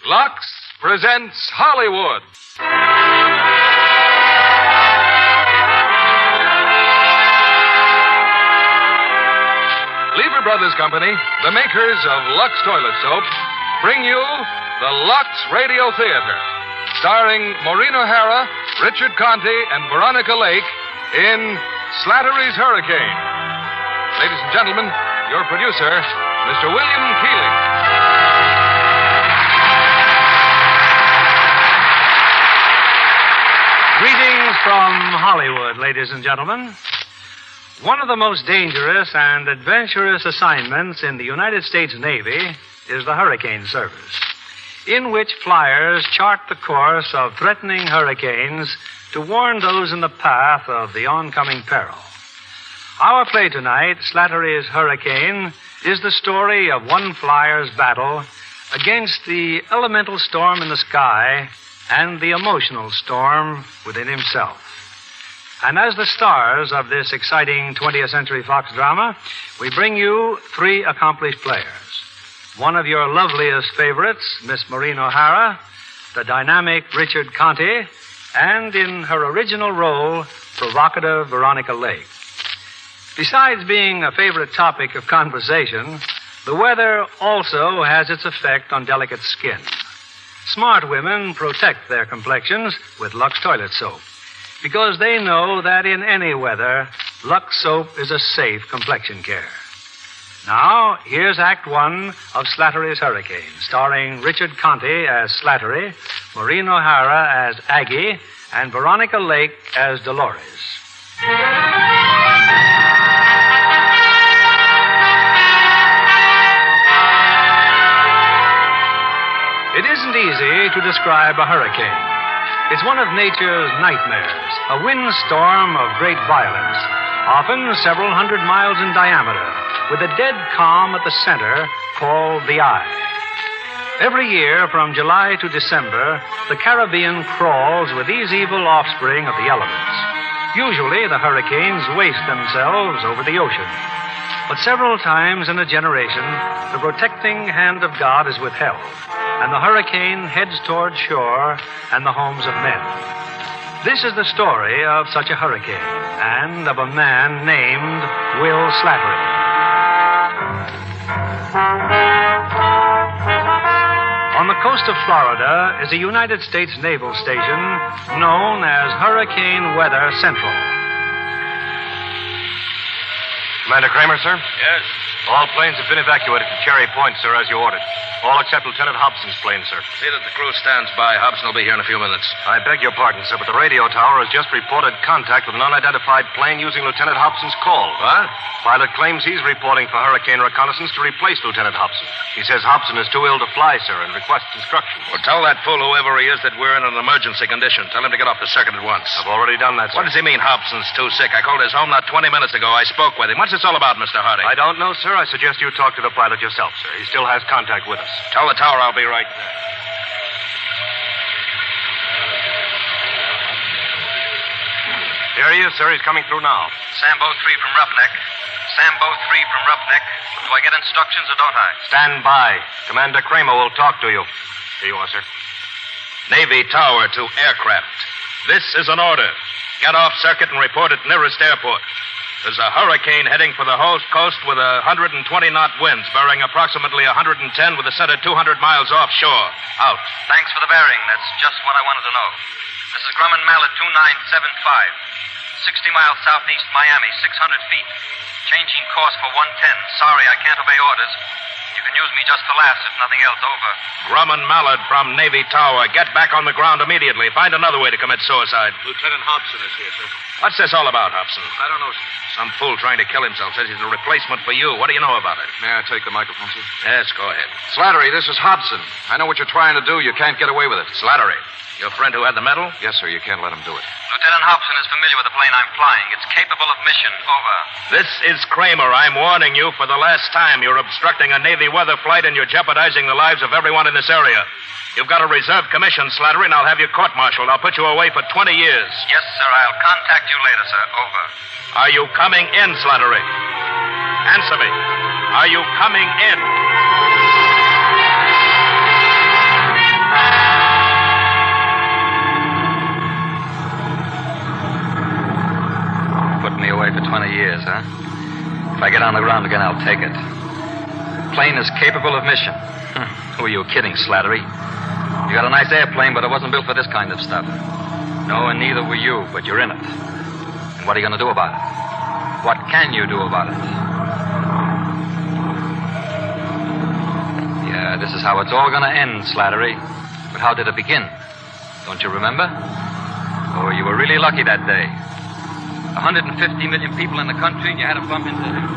Lux presents Hollywood. Lever Brothers Company, the makers of Lux Toilet Soap, bring you the Lux Radio Theater, starring Maureen O'Hara, Richard Conte, and Veronica Lake in Slattery's Hurricane. Ladies and gentlemen, your producer, Mr. William Keeling. Greetings from Hollywood, ladies and gentlemen. One of the most dangerous and adventurous assignments in the United States Navy is the Hurricane Service, in which flyers chart the course of threatening hurricanes to warn those in the path of the oncoming peril. Our play tonight, Slattery's Hurricane, is the story of one flyer's battle against the elemental storm in the sky and the emotional storm within himself. And as the stars of this exciting 20th Century Fox drama, we bring you three accomplished players. One of your loveliest favorites, Miss Maureen O'Hara, the dynamic Richard Conte, and in her original role, provocative Veronica Lake. Besides being a favorite topic of conversation, the weather also has its effect on delicate skin. Smart women protect their complexions with Lux Toilet Soap because they know that in any weather, Lux Soap is a safe complexion care. Now, here's Act One of Slattery's Hurricane, starring Richard Conte as Slattery, Maureen O'Hara as Aggie, and Veronica Lake as Dolores. It isn't easy to describe a hurricane. It's one of nature's nightmares, a windstorm of great violence, often several hundred miles in diameter, with a dead calm at the center called the eye. Every year, from July to December, the Caribbean crawls with these evil offspring of the elements. Usually, the hurricanes waste themselves over the ocean. But several times in a generation, the protecting hand of God is withheld, and the hurricane heads toward shore and the homes of men. This is the story of such a hurricane, and of a man named Will Slattery. On the coast of Florida is a United States naval station known as Hurricane Weather Central. Commander Kramer, sir? Yes? All planes have been evacuated to Cherry Point, sir, as you ordered. All except Lieutenant Hobson's plane, sir. See that the crew stands by. Hobson will be here in a few minutes. I beg your pardon, sir, but the radio tower has just reported contact with an unidentified plane using Lieutenant Hobson's call. What? Pilot claims he's reporting for hurricane reconnaissance to replace Lieutenant Hobson. He says Hobson is too ill to fly, sir, and requests instructions. Well, tell that fool, whoever he is, that we're in an emergency condition. Tell him to get off the circuit at once. I've already done that, sir. What does he mean, Hobson's too sick? I called his home not 20 minutes ago. I spoke with him. What's this all about, Mr. Harding? I don't know, sir. I suggest you talk to the pilot yourself, sir. He still has contact with us. Tell the tower I'll be right there. Here he is, sir. He's coming through now. Sambo 3 from Roughneck. Sambo 3 from Roughneck. Do I get instructions or don't I? Stand by. Commander Kramer will talk to you. Here you are, sir. Navy tower to aircraft. This is an order. Get off circuit and report at nearest airport. There's a hurricane heading for the whole coast with 120-knot winds, bearing approximately 110 with the center 200 miles offshore. Out. Thanks for the bearing. That's just what I wanted to know. This is Grumman Mallet 2975. 60 miles southeast Miami, 600 feet. Changing course for 110. Sorry, I can't obey orders. You can use me just for laughs if nothing else. Over. Grumman Mallard from Navy Tower. Get back on the ground immediately. Find another way to commit suicide. Lieutenant Hobson is here, sir. What's this all about, Hobson? I don't know, sir. Some fool trying to kill himself says he's a replacement for you. What do you know about it? May I take the microphone, sir? Yes, go ahead. Slattery, this is Hobson. I know what you're trying to do. You can't get away with it. Slattery, your friend who had the medal? Yes, sir. You can't let him do it. Lieutenant Hobson is familiar with the plane I'm flying. It's capable of mission. Over. This is Kramer. I'm warning you for the last time. You're obstructing a Navy weather flight and you're jeopardizing the lives of everyone in this area. You've got a reserve commission, Slattery, and I'll have you court-martialed. I'll put you away for 20 years. Yes, sir. I'll contact you later, sir. Over. Are you coming in, Slattery? Answer me. Are you coming in? If I get on the ground again, I'll take it. The plane is capable of mission. Who are you kidding, Slattery? You got a nice airplane, but it wasn't built for this kind of stuff. No, and neither were you, but you're in it. And what are you going to do about it? What can you do about it? Yeah, this is how it's all going to end, Slattery. But how did it begin? Don't you remember? Oh, you were really lucky that day. 150 million people in the country, and you had to bump into him.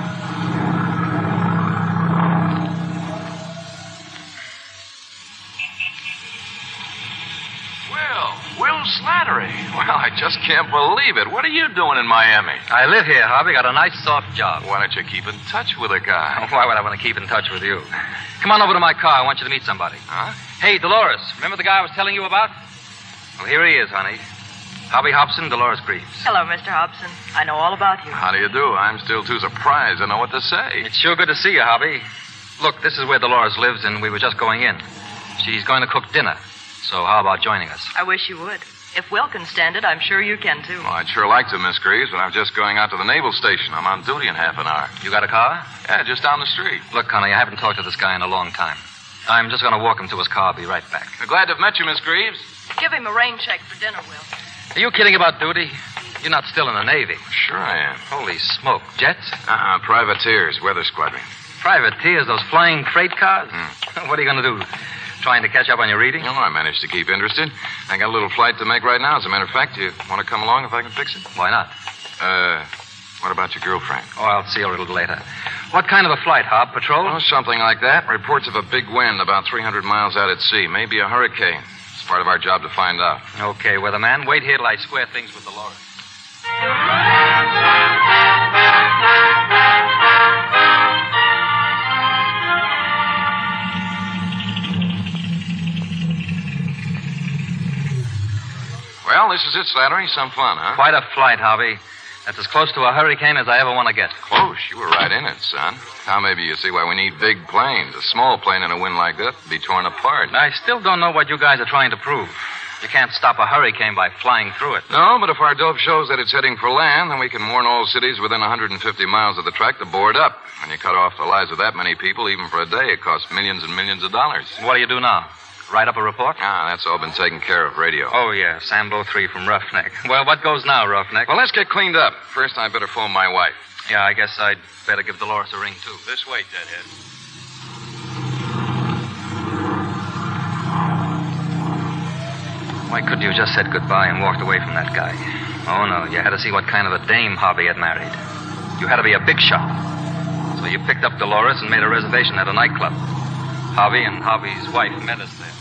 Will Slattery. Well, I just can't believe it. What are you doing in Miami? I live here, Harvey. Got a nice, soft job. Why don't you keep in touch with a guy? Why would I want to keep in touch with you? Come on over to my car. I want you to meet somebody. Huh? Hey, Dolores. Remember the guy I was telling you about? Well, here he is, honey. Hobby Hobson, Dolores Greaves. Hello, Mr. Hobson. I know all about you. How do you do? I'm still too surprised to know what to say. It's sure good to see you, Hobby. Look, this is where Dolores lives, and we were just going in. She's going to cook dinner. So how about joining us? I wish you would. If Will can stand it, I'm sure you can, too. Well, I'd sure like to, Miss Greaves, but I'm just going out to the naval station. I'm on duty in half an hour. You got a car? Yeah, just down the street. Look, honey, I haven't talked to this guy in a long time. I'm just going to walk him to his car. I'll be right back. I'm glad to have met you, Miss Greaves. Give him a rain check for dinner, Will. Are you kidding about duty? You're not still in the Navy. Sure I am. Holy smoke. Jets? Privateers, weather squadron. Privateers, those flying freight cars? What are you going to do? Trying to catch up on your reading? No, I managed to keep interested. I got a little flight to make right now. As a matter of fact, you want to come along if I can fix it? Why not? What about your girlfriend? Oh, I'll see you a little later. What kind of a flight, Hob? Patrol? Oh, something like that. Reports of a big wind about 300 miles out at sea. Maybe a hurricane. It's part of our job to find out. Okay, weatherman. Wait here till I square things with Dolores. Well, this is it, Slattery. Some fun, huh? Quite a flight, Hobby. That's as close to a hurricane as I ever want to get. Close? You were right in it, son. Now maybe you see why we need big planes. A small plane in a wind like that would be torn apart. I still don't know what you guys are trying to prove. You can't stop a hurricane by flying through it. No, but if our dope shows that it's heading for land, then we can warn all cities within 150 miles of the track to board up. When you cut off the lives of that many people, even for a day, it costs millions and millions of dollars. What do you do now? Write up a report? That's all been taken care of, radio. Oh, yeah, Sambo 3 from Roughneck. Well, what goes now, Roughneck? Well, let's get cleaned up. First, I better phone my wife. Yeah, I guess I'd better give Dolores a ring, too. This way, Deadhead. Why couldn't you have just said goodbye and walked away from that guy? Oh, no, you had to see what kind of a dame Hobby had married. You had to be a big shot. So you picked up Dolores and made a reservation at a nightclub. Hobby and Hobby's wife met us there.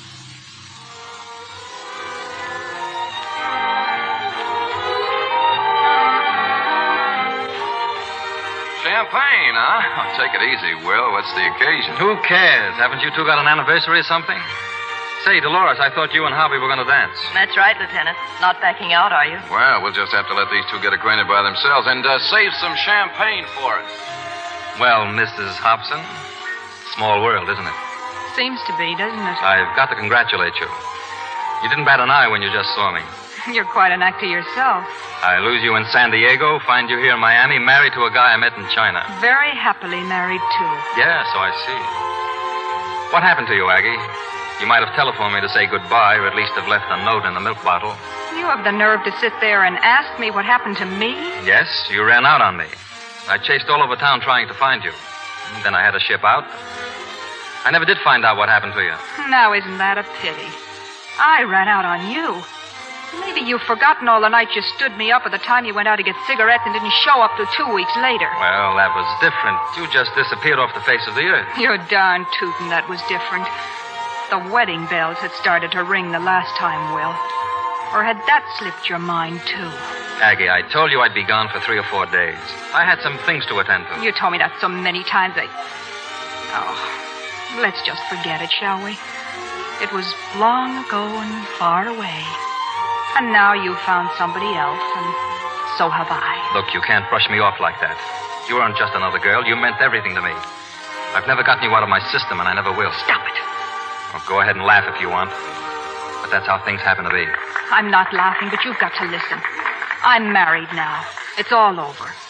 Champagne, huh? Oh, take it easy, Will. What's the occasion? Who cares? Haven't you two got an anniversary or something? Say, Dolores, I thought you and Hobby were going to dance. That's right, Lieutenant. Not backing out, are you? Well, we'll just have to let these two get acquainted by themselves and save some champagne for us. Well, Mrs. Hobson, small world, isn't it? Seems to be, doesn't it? I've got to congratulate you. You didn't bat an eye when you just saw me. You're quite an actor yourself. I lose you in San Diego, find you here in Miami, married to a guy I met in China. Very happily married, too. Yeah, so I see. What happened to you, Aggie? You might have telephoned me to say goodbye, or at least have left a note in the milk bottle. You have the nerve to sit there and ask me what happened to me? Yes, you ran out on me. I chased all over town trying to find you. Then I had to ship out. I never did find out what happened to you. Now, isn't that a pity? I ran out on you. Maybe you've forgotten all the nights you stood me up or the time you went out to get cigarettes and didn't show up till 2 weeks later. Well, that was different. You just disappeared off the face of the earth. You're darn tootin' that was different. The wedding bells had started to ring the last time, Will. Or had that slipped your mind, too? Aggie, I told you I'd be gone for 3 or 4 days. I had some things to attend to. You told me that so many times. Oh, let's just forget it, shall we? It was long ago and far away. And now you've found somebody else, and so have I. Look, you can't brush me off like that. You weren't just another girl. You meant everything to me. I've never gotten you out of my system, and I never will. Stop it. Well, go ahead and laugh if you want. But that's how things happen to be. I'm not laughing, but you've got to listen. I'm married now. It's all over.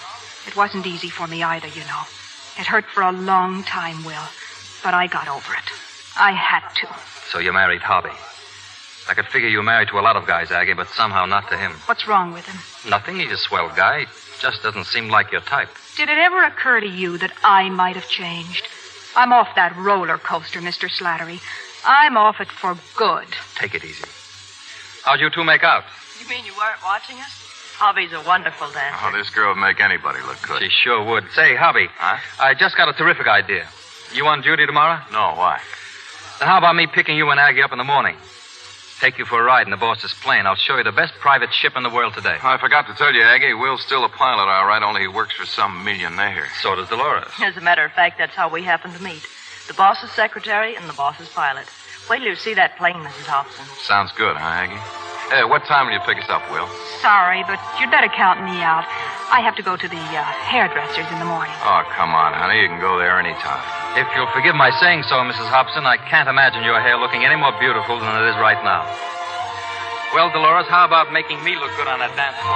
It wasn't easy for me either, you know. It hurt for a long time, Will. But I got over it. I had to. So you married Hobby. I could figure you were married to a lot of guys, Aggie, but somehow not to him. What's wrong with him? Nothing. He's a swell guy. Just doesn't seem like your type. Did it ever occur to you that I might have changed? I'm off that roller coaster, Mr. Slattery. I'm off it for good. Take it easy. How'd you two make out? You mean you weren't watching us? Hobby's a wonderful dancer. Oh, this girl would make anybody look good. She sure would. Say, Hobby. Huh? I just got a terrific idea. You on duty tomorrow? No, why? Then how about me picking you and Aggie up in the morning? Take you for a ride in the boss's plane. I'll show you the best private ship in the world today. I forgot to tell you, Aggie, Will's still a pilot, all right, only he works for some millionaire. So does Dolores. As a matter of fact, that's how we happened to meet. The boss's secretary and the boss's pilot. Wait till you see that plane, Mrs. Hobson. Sounds good, huh, Aggie? Hey, what time will you pick us up, Will? Sorry, but you'd better count me out. I have to go to the hairdresser's in the morning. Oh, come on, honey. You can go there anytime. If you'll forgive my saying so, Mrs. Hobson, I can't imagine your hair looking any more beautiful than it is right now. Well, Dolores, how about making me look good on that dance floor?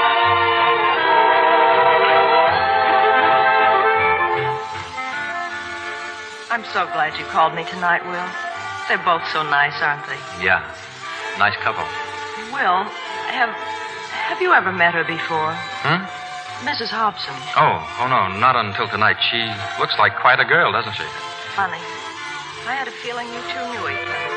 I'm so glad you called me tonight, Will. They're both so nice, aren't they? Yeah. Nice couple. Will, have you ever met her before? Mrs. Hobson. Oh, no, not until tonight. She looks like quite a girl, doesn't she? Funny. I had a feeling you two knew each other.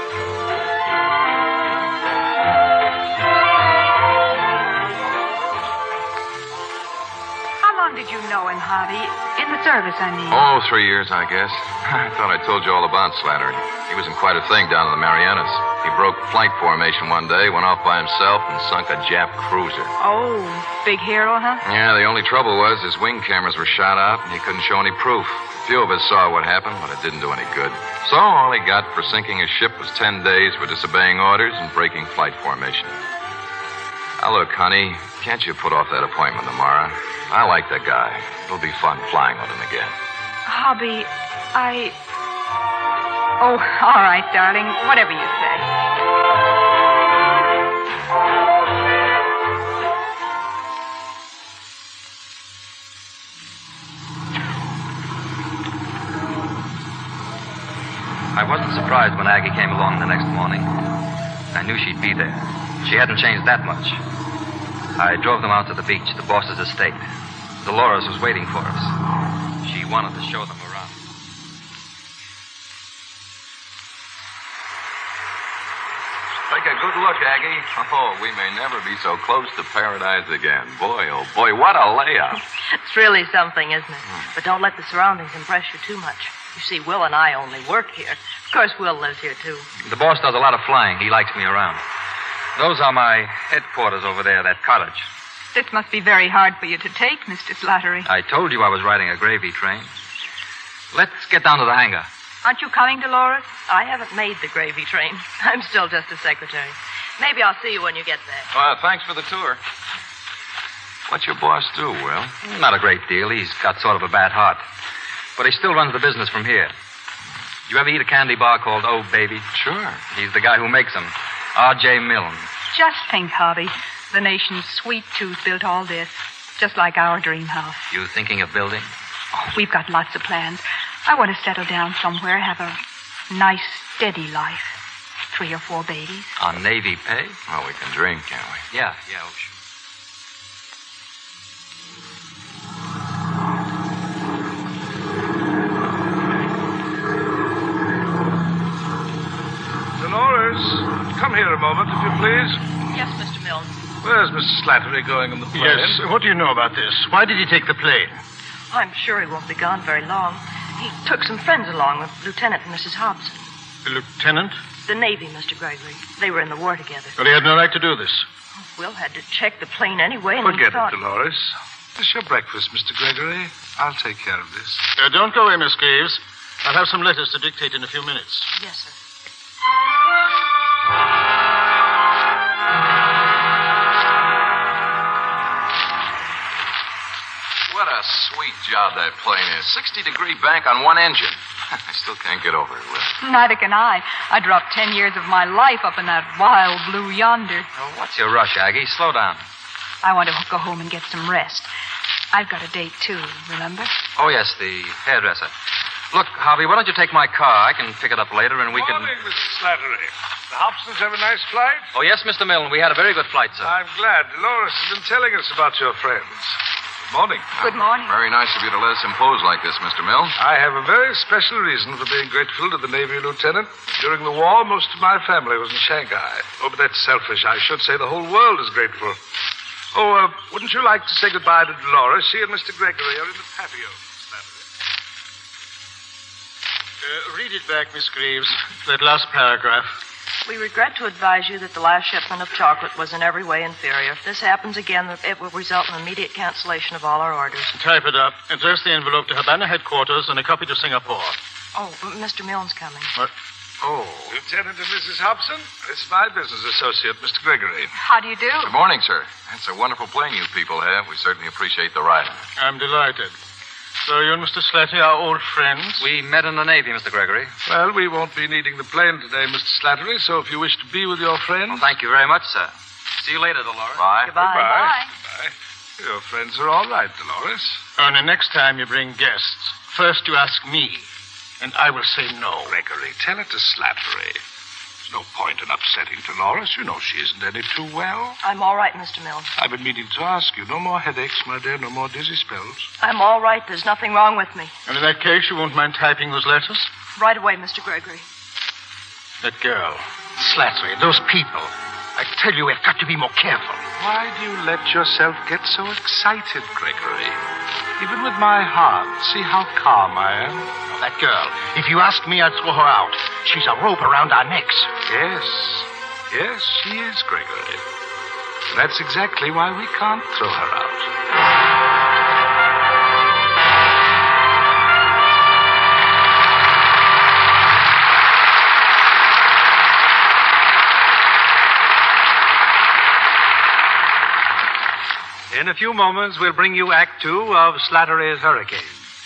How long did you know him, Hobby? In the service, I mean. Oh, 3 years, I guess. I thought I told you all about Slattery. He wasn't quite a thing down in the Marianas. He broke flight formation one day, went off by himself, and sunk a Jap cruiser. Oh, big hero, huh? Yeah, the only trouble was his wing cameras were shot out, and he couldn't show any proof. A few of us saw what happened, but it didn't do any good. So all he got for sinking his ship was 10 days for disobeying orders and breaking flight formation. Now, look, honey, can't you put off that appointment tomorrow? I like the guy. It'll be fun flying with him again. Hobby, Oh, all right, darling. Whatever you say. I wasn't surprised when Aggie came along the next morning. I knew she'd be there. She hadn't changed that much. I drove them out to the beach, the boss's estate. Dolores was waiting for us. She wanted to show them around. Take a good look, Aggie. Oh, we may never be so close to paradise again. Boy, oh boy, what a layup. It's really something, isn't it? But don't let the surroundings impress you too much. You see, Will and I only work here. Of course, Will lives here, too. The boss does a lot of flying. He likes me around. Those are my headquarters over there, that cottage. This must be very hard for you to take, Mr. Slattery. I told you I was riding a gravy train. Let's get down to the hangar. Aren't you coming, Dolores? I haven't made the gravy train. I'm still just a secretary. Maybe I'll see you when you get there. Thanks for the tour. What's your boss do, Will? Not a great deal. He's got sort of a bad heart. But he still runs the business from here. You ever eat a candy bar called Oh Baby? Sure. He's the guy who makes them. R.J. Milne. Just think, Hobby. The nation's sweet tooth built all this, just like our dream house. You thinking of building? Oh, we've got lots of plans. I want to settle down somewhere, have a nice, steady life. 3 or 4 babies. On Navy pay? Oh, we can dream, can't we? Yeah, oh, sure. Dolores, come here a moment, if you please. Yes, Mr. Milne. Where's Mr. Slattery going on the plane? Yes, what do you know about this? Why did he take the plane? I'm sure he won't be gone very long. He took some friends along with Lieutenant and Mrs. Hobson. The lieutenant? The Navy, Mr. Gregory. They were in the war together. But he had no right to do this. Will had to check the plane anyway, and Forget he thought... it, Dolores. It's your breakfast, Mr. Gregory. I'll take care of this. Don't go away, Miss Greaves. I'll have some letters to dictate in a few minutes. Yes, sir. What a sweet job that plane is. 60-degree bank on one engine. I still can't get over it, Will. Neither can I. I dropped 10 years of my life up in that wild blue yonder. Oh, what's your rush, Aggie? Slow down. I want to go home and get some rest. I've got a date, too, remember? Oh, yes, the hairdresser. Look, Harvey, why don't you take my car? I can pick it up later and we can... Good morning, Mr. Slattery. The Hobsons have a nice flight? Oh, yes, Mr. Milne. We had a very good flight, sir. I'm glad. Dolores has been telling us about your friends. Good morning. Good morning. Very nice of you to let us impose like this, Mr. Mill. I have a very special reason for being grateful to the Navy lieutenant. During the war, most of my family was in Shanghai. Oh, but that's selfish. I should say the whole world is grateful. Oh, wouldn't you like to say goodbye to Dolores? She and Mr. Gregory are in the patio. Read it back, Miss Greaves. That last paragraph. We regret to advise you that the last shipment of chocolate was in every way inferior. If this happens again, it will result in immediate cancellation of all our orders. Type it up. Address the envelope to Havana headquarters and a copy to Singapore. Oh, Mr. Milne's coming. What? Oh, Lieutenant and Mrs. Hobson? This is my business associate, Mr. Gregory. How do you do? Good morning, sir. It's a wonderful plane you people have. We certainly appreciate the ride. I'm delighted. So you and Mr. Slattery are old friends? We met in the Navy, Mr. Gregory. Well, we won't be needing the plane today, Mr. Slattery, so if you wish to be with your friends... Well, thank you very much, sir. See you later, Dolores. Bye. Goodbye. Goodbye. Your friends are all right, Dolores. Only next time you bring guests, first you ask me, and I will say no. Gregory, tell it to Slattery. There's no point in upsetting Dolores. You know she isn't any too well. I'm all right, Mr. Milne. I've been meaning to ask you. No more headaches, my dear. No more dizzy spells. I'm all right. There's nothing wrong with me. And in that case, you won't mind typing those letters? Right away, Mr. Gregory. That girl, Slattery, those people. I tell you, we've got to be more careful. Why do you let yourself get so excited, Gregory? Even with my heart, see how calm I am. Now, that girl, if you ask me, I'd throw her out. She's a rope around our necks. Yes, she is, Gregory. And that's exactly why we can't throw her out. In a few moments, we'll bring you Act Two of Slattery's Hurricane.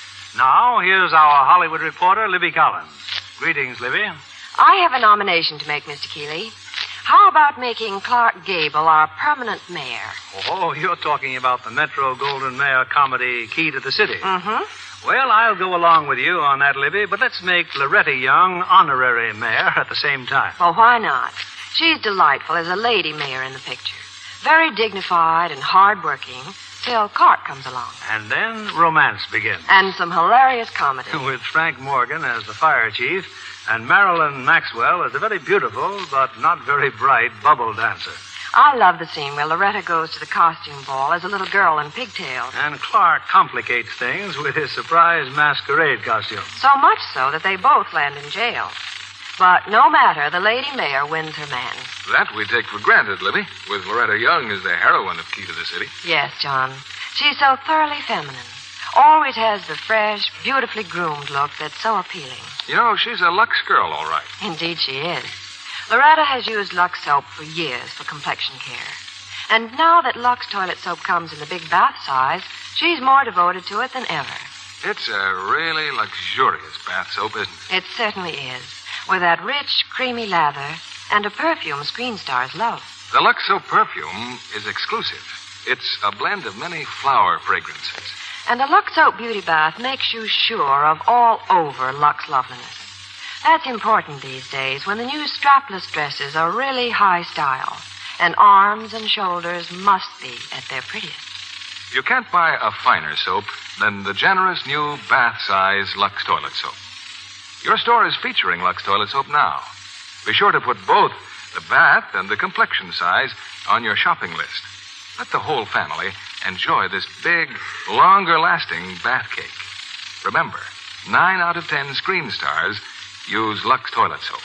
Now, here's our Hollywood reporter, Libby Collins. Greetings, Libby. I have a nomination to make, Mr. Keeley. How about making Clark Gable our permanent mayor? Oh, you're talking about the Metro Golden Mayer comedy Key to the City. Mm-hmm. Well, I'll go along with you on that, Libby, but let's make Loretta Young honorary mayor at the same time. Well, why not? She's delightful as a lady mayor in the picture. Very dignified and hard-working till Clark comes along. And then romance begins. And some hilarious comedy. With Frank Morgan as the fire chief and Marilyn Maxwell as a very beautiful but not very bright bubble dancer. I love the scene where Loretta goes to the costume ball as a little girl in pigtails. And Clark complicates things with his surprise masquerade costume. So much so that they both land in jail. But no matter, the lady mayor wins her man. That we take for granted, Libby, with Loretta Young as the heroine of Key to the City. Yes, John. She's so thoroughly feminine. Always has the fresh, beautifully groomed look that's so appealing. You know, she's a Lux girl, all right. Indeed she is. Loretta has used Lux soap for years for complexion care. And now that Lux toilet soap comes in the big bath size, she's more devoted to it than ever. It's a really luxurious bath soap, isn't it? It certainly is. With that rich, creamy lather and a perfume screen stars love. The Lux soap perfume is exclusive. It's a blend of many flower fragrances. And a Lux soap beauty bath makes you sure of all over Lux loveliness. That's important these days when the new strapless dresses are really high style. And arms and shoulders must be at their prettiest. You can't buy a finer soap than the generous new bath-size Lux toilet soap. Your store is featuring Lux toilet soap now. Be sure to put both the bath and the complexion size on your shopping list. Let the whole family enjoy this big, longer-lasting bath cake. Remember, 9 out of 10 screen stars use Lux toilet soap.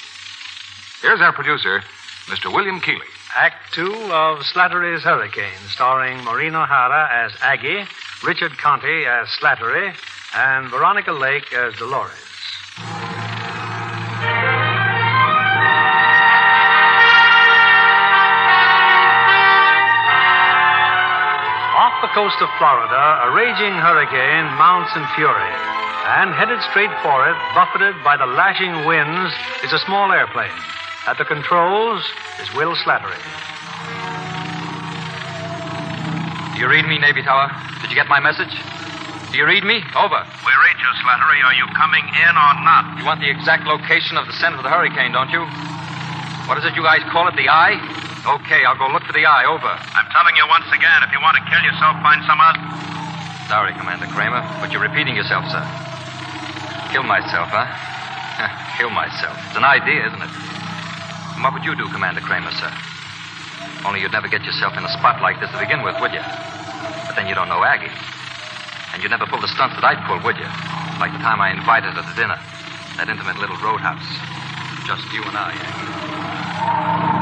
Here's our producer, Mr. William Keeley. Act Two of Slattery's Hurricane, starring Maureen O'Hara as Aggie, Richard Conte as Slattery, and Veronica Lake as Dolores. Off the coast of Florida, a raging hurricane mounts in fury. And headed straight for it, buffeted by the lashing winds, is a small airplane. At the controls is Will Slattery. Do you read me, Navy Tower? Did you get my message? Do you read me? Over. We read you, Slattery. Are you coming in or not? You want the exact location of the center of the hurricane, don't you? What is it you guys call it, the eye? Okay, I'll go look for the eye. Over. I'm telling you once again, if you want to kill yourself, find some other... Sorry, Commander Kramer, but you're repeating yourself, sir. Kill myself, huh? Kill myself. It's an idea, isn't it? And what would you do, Commander Kramer, sir? Only you'd never get yourself in a spot like this to begin with, would you? But then you don't know Aggie. And you'd never pull the stunts that I'd pull, would you? Like the time I invited her to dinner. That intimate little roadhouse. Just you and I, Aggie.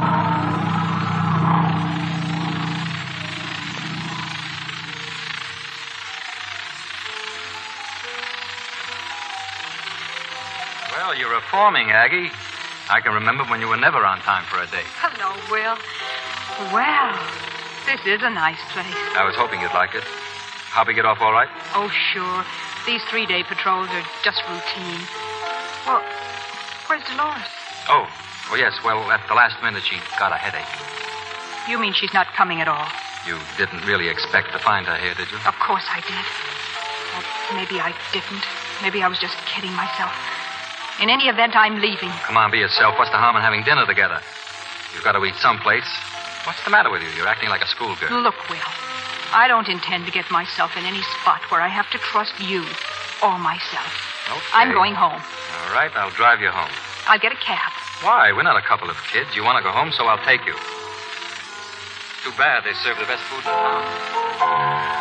Well, you're reforming, Aggie. I can remember when you were never on time for a date. Hello, Will. Well, this is a nice place. I was hoping you'd like it. Hobby get off all right? Oh, sure. These 3-day patrols are just routine. Well, where's Dolores? Oh, yes. Well, at the last minute, she got a headache. You mean she's not coming at all? You didn't really expect to find her here, did you? Of course I did. Well, maybe I didn't. Maybe I was just kidding myself. In any event, I'm leaving. Come on, be yourself. What's the harm in having dinner together? You've got to eat someplace. What's the matter with you? You're acting like a schoolgirl. Look, Will, I don't intend to get myself in any spot where I have to trust you or myself. Okay. I'm going home. All right, I'll drive you home. I'll get a cab. Why? We're not a couple of kids. You want to go home, so I'll take you. Too bad they serve the best food in town.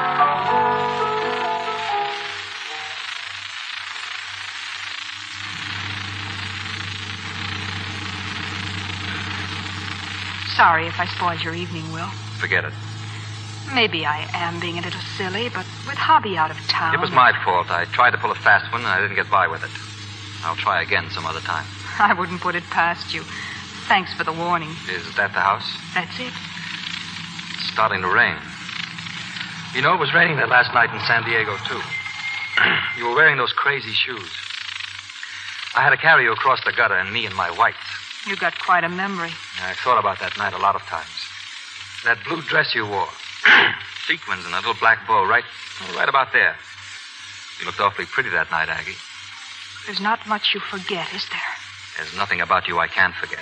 Sorry if I spoiled your evening, Will. Forget it. Maybe I am being a little silly, but with Hobby out of town... It was my fault. I tried to pull a fast one, and I didn't get by with it. I'll try again some other time. I wouldn't put it past you. Thanks for the warning. Is that the house? That's it. It's starting to rain. You know, it was raining there last night in San Diego, too. You were wearing those crazy shoes. I had to carry you across the gutter, and me and my whites. You got quite a memory. I thought about that night a lot of times. That blue dress you wore. Sequins and a little black bow right about there. You looked awfully pretty that night, Aggie. There's not much you forget, is there? There's nothing about you I can't forget.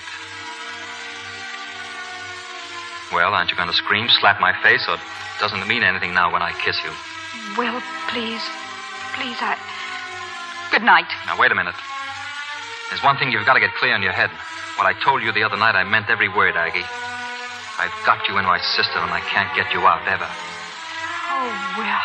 Well, aren't you going to scream, slap my face, or doesn't it mean anything now when I kiss you? Will, please. Please, Good night. Now, wait a minute. There's one thing you've got to get clear in your head. What I told you the other night, I meant every word, Aggie. I've got you in my system, and I can't get you out, ever. Oh, Will.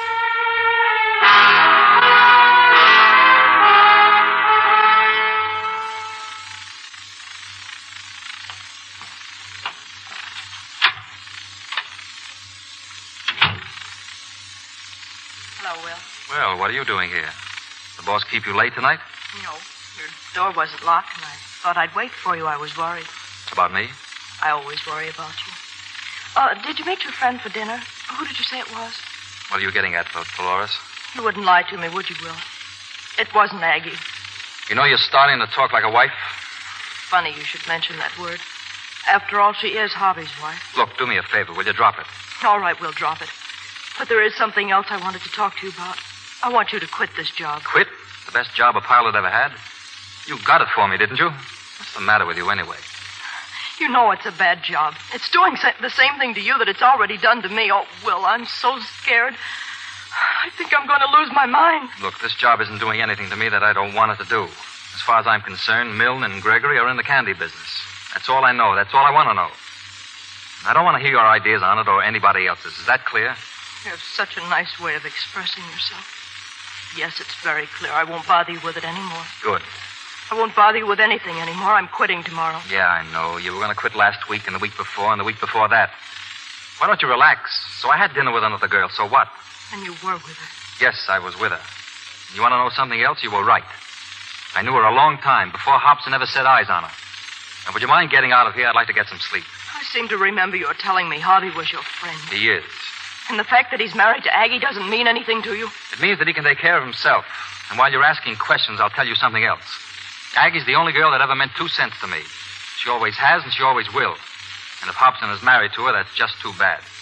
Hello, Will. Well, what are you doing here? The boss keep you late tonight? No, your door wasn't locked, and I thought I'd wait for you. I was worried. About me? I always worry about you. Did you meet your friend for dinner? Who did you say it was? What are you getting at, Dolores? You wouldn't lie to me, would you, Will? It wasn't Aggie. You know you're starting to talk like a wife? Funny you should mention that word. After all, she is Hobby's wife. Look, do me a favor. Will you drop it? All right, we'll drop it. But there is something else I wanted to talk to you about. I want you to quit this job. Quit? The best job a pilot ever had? You got it for me, didn't you? What's the matter with you anyway? You know it's a bad job. It's doing the same thing to you that it's already done to me. Oh, Will, I'm so scared. I think I'm going to lose my mind. Look, this job isn't doing anything to me that I don't want it to do. As far as I'm concerned, Milne and Gregory are in the candy business. That's all I know. That's all I want to know. I don't want to hear your ideas on it or anybody else's. Is that clear? You have such a nice way of expressing yourself. Yes, it's very clear. I won't bother you with it anymore. Good. I won't bother you with anything anymore. I'm quitting tomorrow. Yeah, I know. You were going to quit last week and the week before and the week before that. Why don't you relax? So I had dinner with another girl. So what? And you were with her. Yes, I was with her. You want to know something else? You were right. I knew her a long time, before Hobson ever set eyes on her. And would you mind getting out of here? I'd like to get some sleep. I seem to remember you telling me Hobby was your friend. He is. And the fact that he's married to Aggie doesn't mean anything to you? It means that he can take care of himself. And while you're asking questions, I'll tell you something else. Aggie's the only girl that ever meant 2 cents to me. She always has and she always will. And if Hobson is married to her, that's just too bad.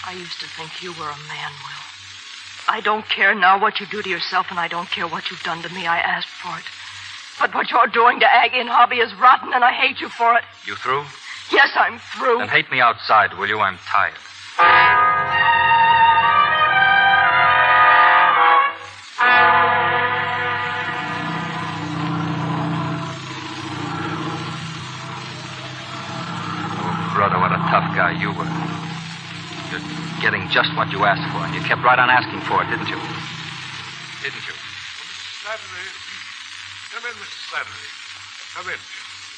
I used to think you were a man, Will. I don't care now what you do to yourself, and I don't care what you've done to me. I asked for it. But what you're doing to Aggie and Hobby is rotten, and I hate you for it. You through? Yes, I'm through. Then hate me outside, will you? I'm tired. Oh, brother, what a tough guy you were. You're getting just what you asked for, and you kept right on asking for it, didn't you? Didn't you? Slattery. Come in, Mr. Slattery. Come in.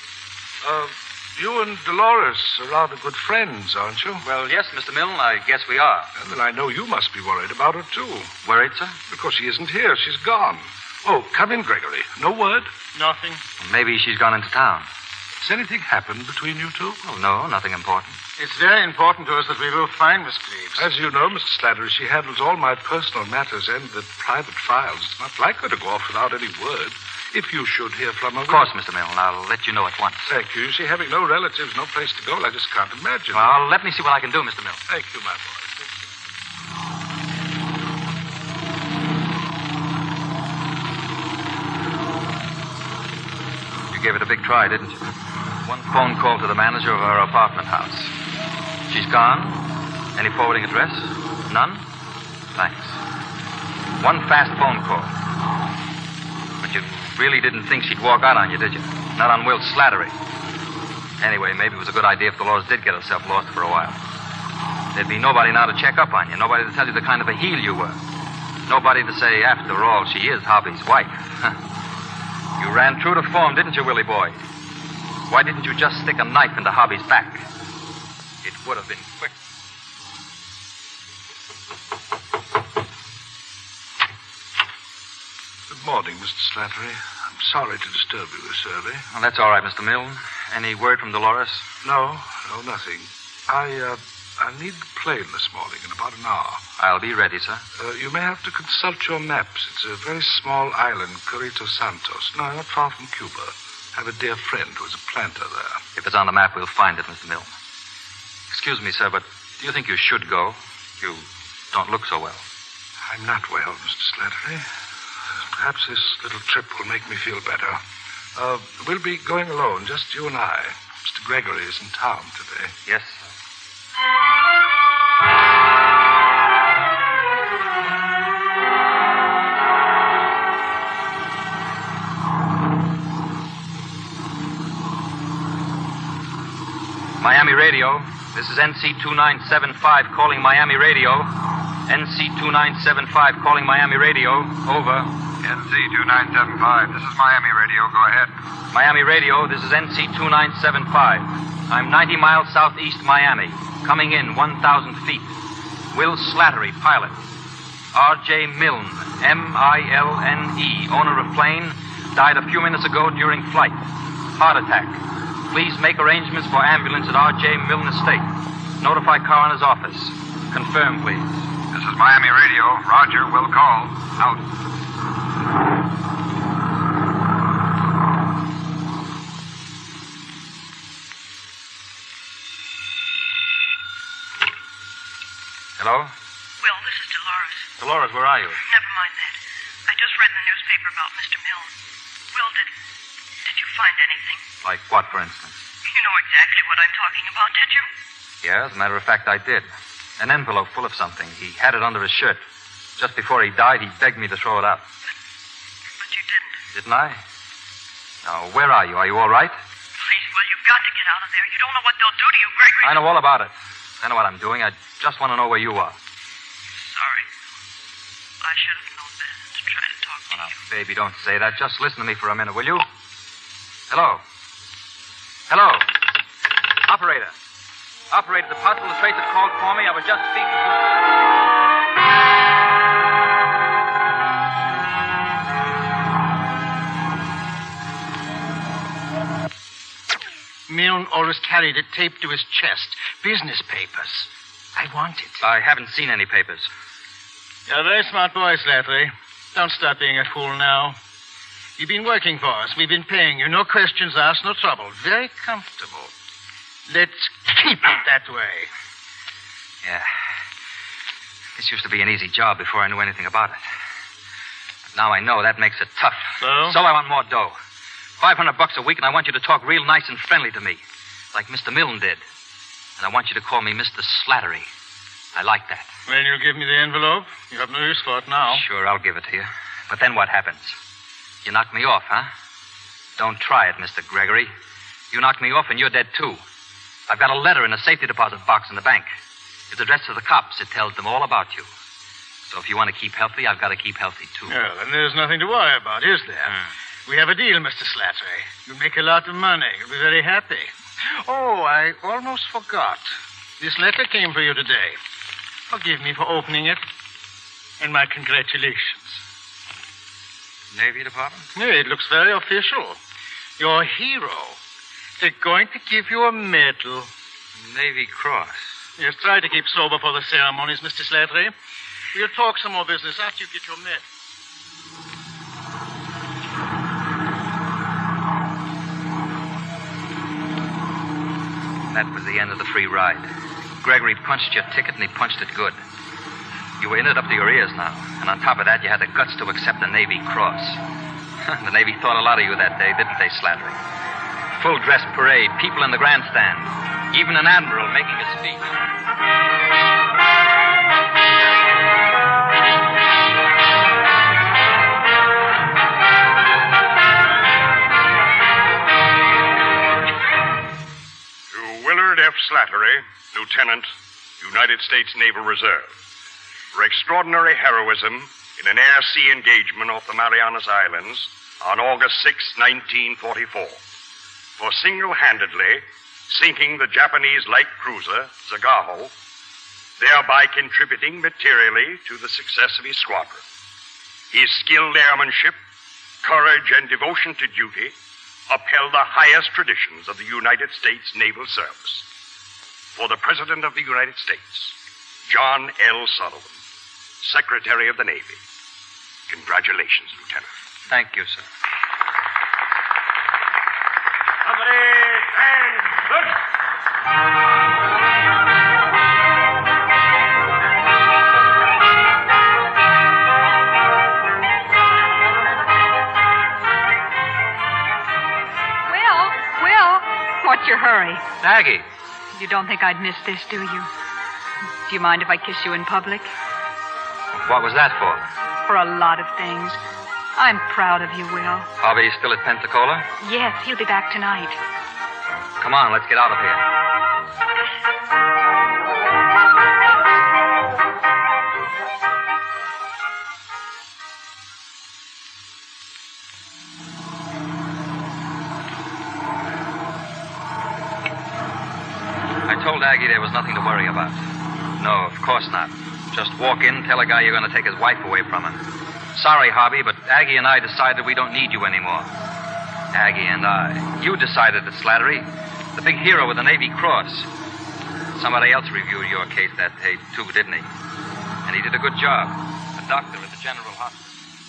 You and Dolores are rather good friends, aren't you? Well, yes, Mr. Milne, I guess we are. And then I know you must be worried about her, too. Worried, sir? Because she isn't here. She's gone. Oh, come in, Gregory. No word? Nothing. Maybe she's gone into town. Has anything happened between you two? Oh, no, nothing important. It's very important to us that we both find Miss Cleves. As you know, Mr. Slattery, she handles all my personal matters and the private files. It's not like her to go off without any word. If you should hear from her... Of course, Mr. Milne. I'll let you know at once. Thank you. You see, having no relatives, no place to go, I just can't imagine. Well, let me see what I can do, Mr. Milne. Thank you, my boy. You gave it a big try, didn't you? One phone call to the manager of our apartment house. She's gone? Any forwarding address? None? Thanks. One fast phone call. But you really didn't think she'd walk out on you, did you? Not on Will Slattery. Anyway, maybe it was a good idea if Dolores did get herself lost for a while. There'd be nobody now to check up on you. Nobody to tell you the kind of a heel you were. Nobody to say, after all, she is Hobby's wife. You ran true to form, didn't you, Willie boy? Why didn't you just stick a knife into Hobby's back? It would have been quick. Good morning, Mr. Slattery. I'm sorry to disturb you this early. Well, that's all right, Mr. Milne. Any word from Dolores? No, nothing. I need the plane this morning in about an hour. I'll be ready, sir. You may have to consult your maps. It's a very small island, Corrito Santos. No, not far from Cuba. I have a dear friend who is a planter there. If it's on the map, we'll find it, Mr. Milne. Excuse me, sir, but do you think you should go? You don't look so well. I'm not well, Mr. Slattery. Perhaps this little trip will make me feel better. We'll be going alone, just you and I. Mr. Gregory is in town today. Yes, sir. Miami Radio. This is NC-2975 calling Miami Radio. NC-2975 calling Miami Radio. Over. NC-2975. This is Miami Radio. Go ahead. Miami Radio. This is NC-2975. I'm 90 miles southeast Miami. Coming in 1,000 feet. Will Slattery, pilot. R.J. Milne, M-I-L-N-E, owner of plane, died a few minutes ago during flight. Heart attack. Please make arrangements for ambulance at R.J. Milne Estate. Notify coroner's office. Confirm, please. This is Miami Radio. Roger, will call. Out. Hello? Will, this is Dolores. Dolores, where are you? Never mind that. I just read in the newspaper about Mr. Milne. Will, did you find anything? Like what, for instance? You know exactly what I'm talking about, did you? Yeah, as a matter of fact, I did. An envelope full of something. He had it under his shirt. Just before he died, he begged me to throw it out. But you didn't. Didn't I? Now, where are you? Are you all right? Please, Will, you've got to get out of there. You don't know what they'll do to you, Gregory. I know all about it. I know what I'm doing. I just want to know where you are. Sorry. I should have known better than to try to talk to you. Baby, don't say that. Just listen to me for a minute, will you? Hello? Hello? Operator. Operator, the parcel of freight that called for me. I was just speaking to... Milne always carried it taped to his chest. Business papers. I want it. I haven't seen any papers. You're a very smart boy, Slattery. Don't start being a fool now. You've been working for us. We've been paying you. No questions asked, no trouble. Very comfortable. Let's keep it that way. Yeah. This used to be an easy job before I knew anything about it. Now I know. That makes it tough. So I want more dough. $500 a week, and I want you to talk real nice and friendly to me, like Mr. Milne did. And I want you to call me Mr. Slattery. I like that. Well, you'll give me the envelope. You have no use for it now. Sure, I'll give it to you. But then what happens? You knock me off, huh? Don't try it, Mr. Gregory. You knock me off, and you're dead, too. I've got a letter in a safety deposit box in the bank. It's addressed to the cops. It tells them all about you. So if you want to keep healthy, I've got to keep healthy, too. Well, then there's nothing to worry about, is there? We have a deal, Mr. Slattery. You'll make a lot of money. You'll be very happy. Oh, I almost forgot. This letter came for you today. Forgive me for opening it. And my congratulations. Navy Department? Yeah, it looks very official. You're a hero. They're going to give you a medal. Navy Cross. Yes, try to keep sober for the ceremonies, Mr. Slattery. We'll talk some more business after you get your medal. That was the end of the free ride. Gregory punched your ticket, and he punched it good. You were in it up to your ears now. And on top of that, you had the guts to accept the Navy Cross. The Navy thought a lot of you that day, didn't they, Slattery? Full dress parade, people in the grandstand, even an admiral making a speech. Willard F. Slattery, Lieutenant, United States Naval Reserve, for extraordinary heroism in an air-sea engagement off the Marianas Islands on August 6, 1944, for single-handedly sinking the Japanese light cruiser, Zagaho, thereby contributing materially to the success of his squadron. His skilled airmanship, courage, and devotion to duty upheld the highest traditions of the United States Naval Service. For the President of the United States, John L. Sullivan, Secretary of the Navy. Congratulations, Lieutenant. Thank you, sir. Company, and look! What's your hurry? Aggie. You don't think I'd miss this, do you? Do you mind if I kiss you in public? What was that for? For a lot of things. I'm proud of you, Will. Harvey's still at Pensacola? Yes, he'll be back tonight. Come on, let's get out of here. I told Aggie there was nothing to worry about. No, of course not. Just walk in, tell a guy you're going to take his wife away from him. Sorry, Harvey, but Aggie and I decided we don't need you anymore. Aggie and I. You decided it, Slattery. The big hero with the Navy Cross. Somebody else reviewed your case that day, too, didn't he? And he did a good job. A doctor at the General Hospital.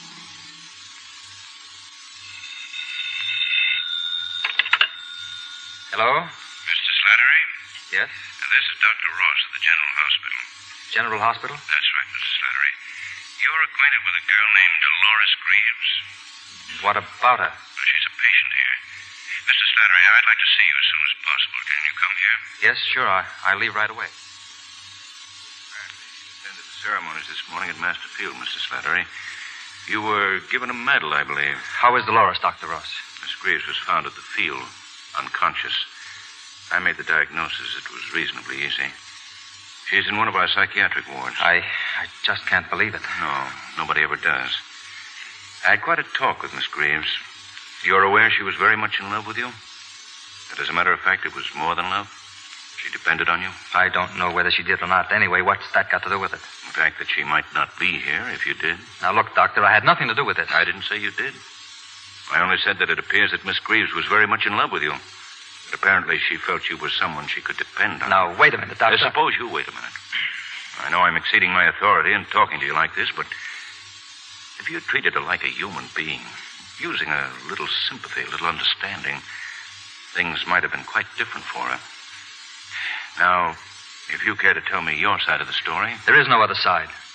Hello? Mr. Slattery? Yes? This is Dr. Ross at the General Hospital. General Hospital? That's right, Mr. Slattery. You're acquainted with a girl named Dolores Greaves. What about her? Well, she's a patient here. Mr. Slattery, I'd like to see you as soon as possible. Can you come here? Yes, sure. I'll leave right away. Attended the ceremonies this morning at Master Field, Mr. Slattery. You were given a medal, I believe. How is Dolores, Dr. Ross? Miss Greaves was found at the field, unconscious. I made the diagnosis. It was reasonably easy. She's in one of our psychiatric wards. I just can't believe it. No, nobody ever does. I had quite a talk with Miss Greaves. You're aware she was very much in love with you? That, as a matter of fact, it was more than love? She depended on you? I don't know whether she did or not. Anyway, what's that got to do with it? The fact that she might not be here if you did. Now, look, Doctor, I had nothing to do with it. I didn't say you did. I only said that it appears that Miss Greaves was very much in love with you. But apparently she felt you were someone she could depend on. Now, wait a minute, Doctor. Suppose you wait a minute. I know I'm exceeding my authority in talking to you like this, but if you treated her like a human being, using a little sympathy, a little understanding, things might have been quite different for her. Now, if you care to tell me your side of the story. There is no other side.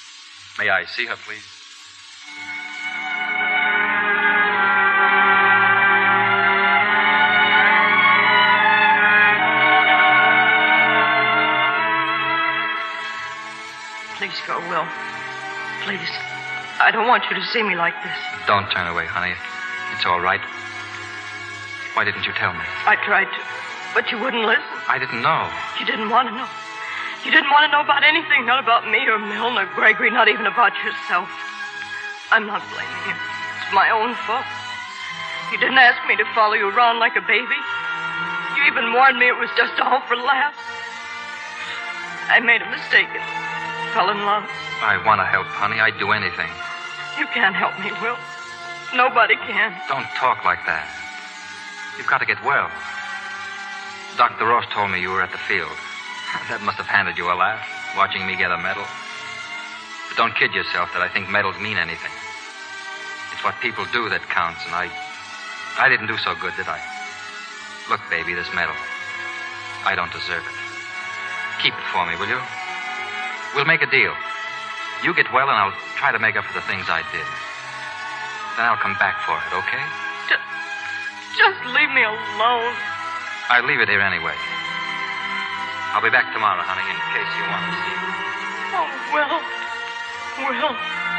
May I see her, please? Please go, Will. Please. I don't want you to see me like this. Don't turn away, honey. It's all right. Why didn't you tell me? I tried to, but you wouldn't listen. I didn't know. You didn't want to know. You didn't want to know about anything, not about me or Milne or Gregory, not even about yourself. I'm not blaming you. It's my own fault. You didn't ask me to follow you around like a baby. You even warned me it was just all for laughs. I made a mistake and fell in love. I want to help, honey. I'd do anything. You can't help me, Will. Nobody can. Don't talk like that. You've got to get well. Dr. Ross told me you were at the field. That must have handed you a laugh, watching me get a medal. But don't kid yourself that I think medals mean anything. It's what people do that counts, and I didn't do so good, did I? Look, baby, this medal. I don't deserve it. Keep it for me, will you? We'll make a deal. You get well, and I'll try to make up for the things I did. Then I'll come back for it, okay? Just leave me alone. I'll leave it here anyway. I'll be back tomorrow, honey, in case you want to see me. Oh, Will. Will.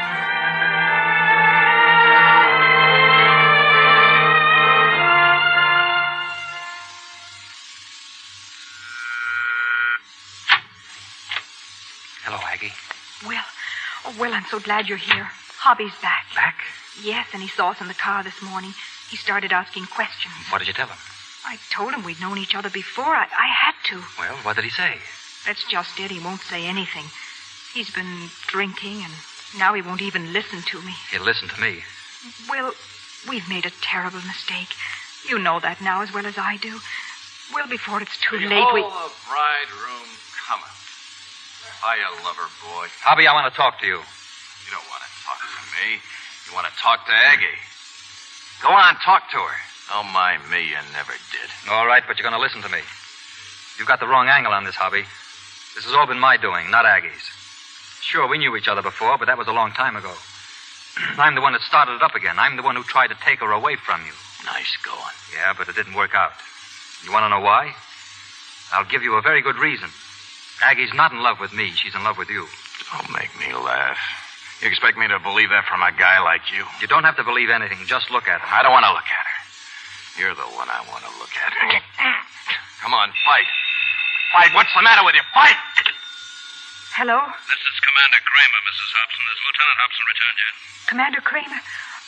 Hello, Aggie. Will. Oh, Will, I'm so glad you're here. Hobby's back. Back? Yes, and he saw us in the car this morning. He started asking questions. What did you tell him? I told him we'd known each other before. I had to. Well, what did he say? That's just it. He won't say anything. He's been drinking, and now he won't even listen to me. He'll listen to me. Will, we've made a terrible mistake. You know that now as well as I do. Will, before it's too late, the bride room coming. Hiya, lover boy. Hobby, I want to talk to you. You don't want to talk to me. You want to talk to Aggie. Go on, talk to her. Don't mind me, you never did. All right, but you're going to listen to me. You've got the wrong angle on this, Hobby. This has all been my doing, not Aggie's. Sure, we knew each other before, but that was a long time ago. I'm the one that started it up again. I'm the one who tried to take her away from you. Nice going. Yeah, but it didn't work out. You want to know why? I'll give you a very good reason. Aggie's not in love with me. She's in love with you. Don't make me laugh. You expect me to believe that from a guy like you? You don't have to believe anything. Just look at her. I don't want to look at her. You're the one I want to look at. Come on, fight. Fight. What's the matter with you? Fight! Hello? This is Commander Kramer, Mrs. Hobson. Has Lieutenant Hobson returned yet? Commander Kramer?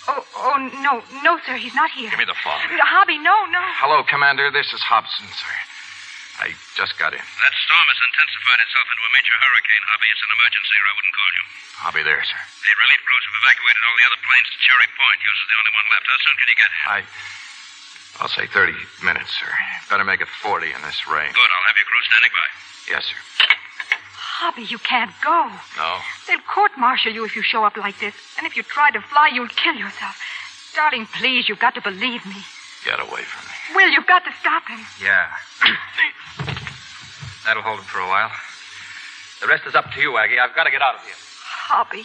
Oh, no, sir, he's not here. Give me the phone. Hobby, no. Hello, Commander. This is Hobson, sir. I just got in. That storm has intensified itself into a major hurricane, Hobby. It's an emergency, or I wouldn't call you. I'll be there, sir. The relief crews have evacuated all the other planes to Cherry Point. Yours is the only one left. How soon can you get here? I'll say 30 minutes, sir. Better make it 40 in this rain. Good. I'll have your crew standing by. Yes, sir. Hobby, you can't go. No? They'll court-martial you if you show up like this. And if you try to fly, you'll kill yourself. Darling, please, you've got to believe me. Get away from me. Will, you've got to stop him. Yeah. That'll hold him for a while. The rest is up to you, Aggie. I've got to get out of here. Hobby.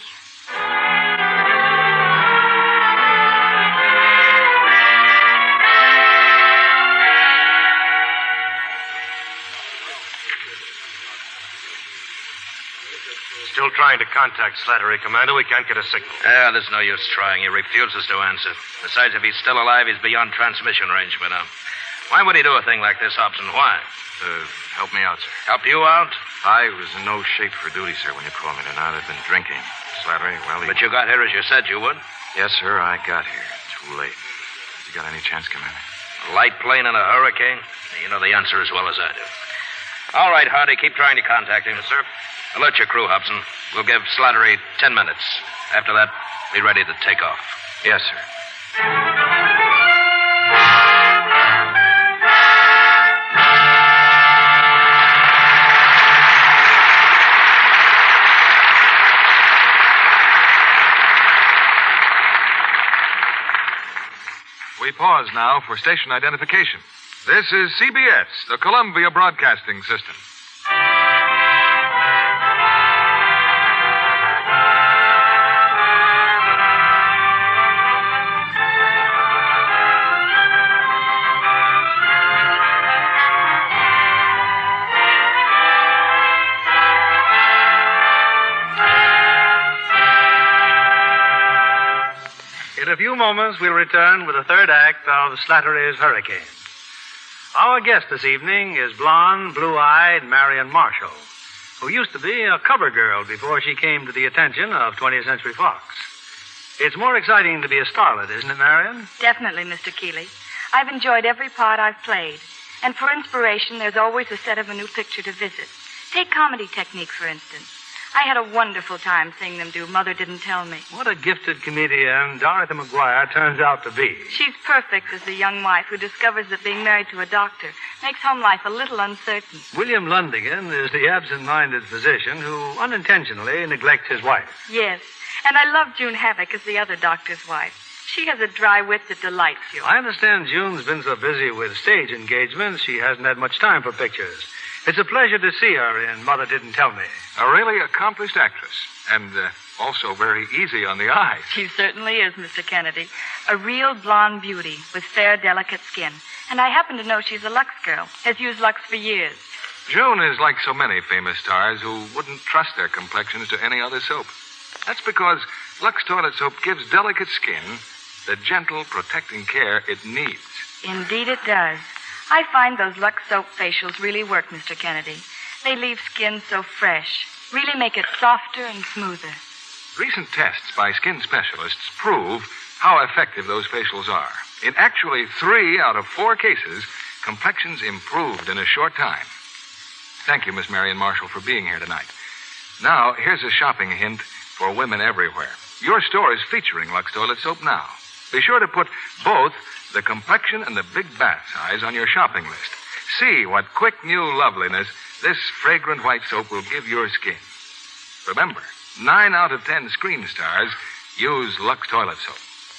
Still trying to contact Slattery, Commander. We can't get a signal. Yeah, there's no use trying. He refuses to answer. Besides, if he's still alive, he's beyond transmission range by now. Why would he do a thing like this, Hobson? Why? Help me out, sir. Help you out? I was in no shape for duty, sir, when you called me tonight. I've been drinking. Slattery, well, But you got here as you said you would? Yes, sir, I got here. Too late. You got any chance, Commander? A light plane in a hurricane? You know the answer as well as I do. All right, Hardy, keep trying to contact him. Yes, sir. Alert your crew, Hobson. We'll give Slattery 10 minutes. After that, be ready to take off. Yes, sir. We pause now for station identification. This is CBS, the Columbia Broadcasting System. a few moments, we'll return with the third act of Slattery's Hurricane. Our guest this evening is blonde, blue-eyed Marion Marshall, who used to be a cover girl before she came to the attention of 20th Century Fox. It's more exciting to be a starlet, isn't it, Marion? Definitely, Mr. Keeley. I've enjoyed every part I've played. And for inspiration, there's always a set of a new picture to visit. Take Comedy Technique, for instance. I had a wonderful time seeing them do Mother Didn't Tell Me. What a gifted comedian Dorothy McGuire turns out to be. She's perfect as the young wife who discovers that being married to a doctor makes home life a little uncertain. William Lundigan is the absent-minded physician who unintentionally neglects his wife. Yes, and I love June Havoc as the other doctor's wife. She has a dry wit that delights you. I understand June's been so busy with stage engagements she hasn't had much time for pictures. It's a pleasure to see her in Mother Didn't Tell Me. A really accomplished actress, and also very easy on the eyes. She certainly is, Mr. Kennedy. A real blonde beauty with fair, delicate skin. And I happen to know she's a Lux girl, has used Lux for years. June is like so many famous stars who wouldn't trust their complexions to any other soap. That's because Lux toilet soap gives delicate skin the gentle, protecting care it needs. Indeed it does. I find those Lux soap facials really work, Mr. Kennedy. They leave skin so fresh, really make it softer and smoother. Recent tests by skin specialists prove how effective those facials are. In actually 3 out of 4 cases, complexions improved in a short time. Thank you, Miss Marion Marshall, for being here tonight. Now, here's a shopping hint for women everywhere. Your store is featuring Lux toilet soap now. Be sure to put both the complexion and the big bath size on your shopping list. See what quick new loveliness this fragrant white soap will give your skin. Remember, 9 out of 10 screen stars use Lux toilet soap.